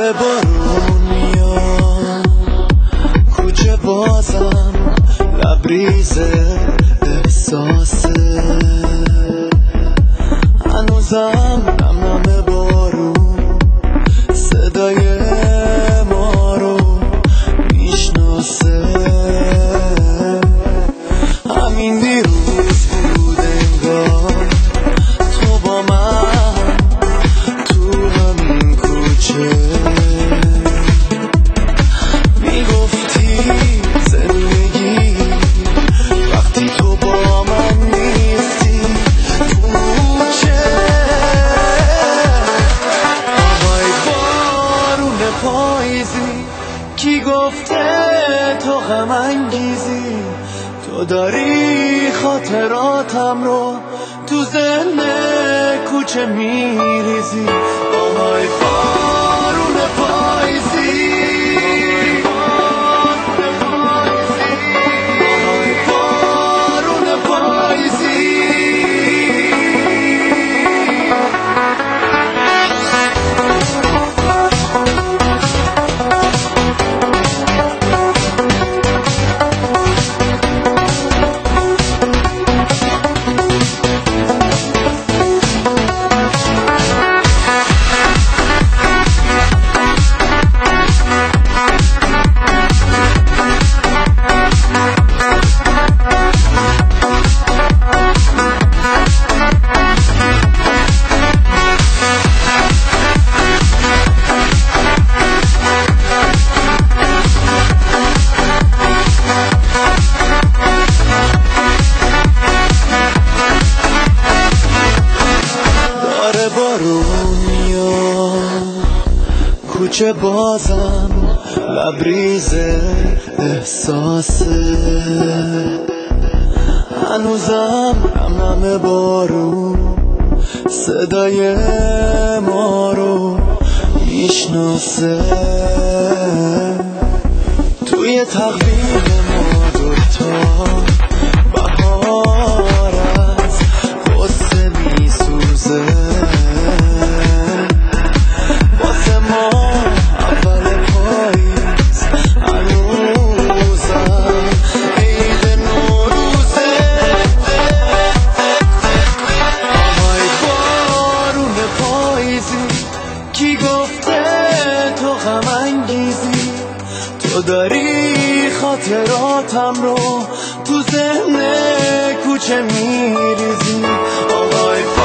داره بارون میاد، کوچه بازم لبریز احساسه، هنوزم نم نم بارون صدای ما رو میشناسه. همین دیروز بود انگار تو با من تو همین کوچه میگفتی زندگی وقتی تو با من نیستی تو کوچه. آهای بارون پاییزی کی گفته تو غم انگیزی، تو داری خاطراتم رو تو ذهن کوچه میریزی. آهای بارون پاییزی، آهای بارون پاییزی. بارون میاد، کوچه بازم لبریز احساسه، هنوزم نم نم بارون صدای ما رو میشناسه. توی تقویم ما دوتا بهار از غصه میسوزه، واسه ما اول پاییز هنوزم عید نوروزه. آهای بارون پاییزی کی گفته تو غم انگیزی، تو داری خاطراتم رو تو ذهن کوچه میریزی. آهای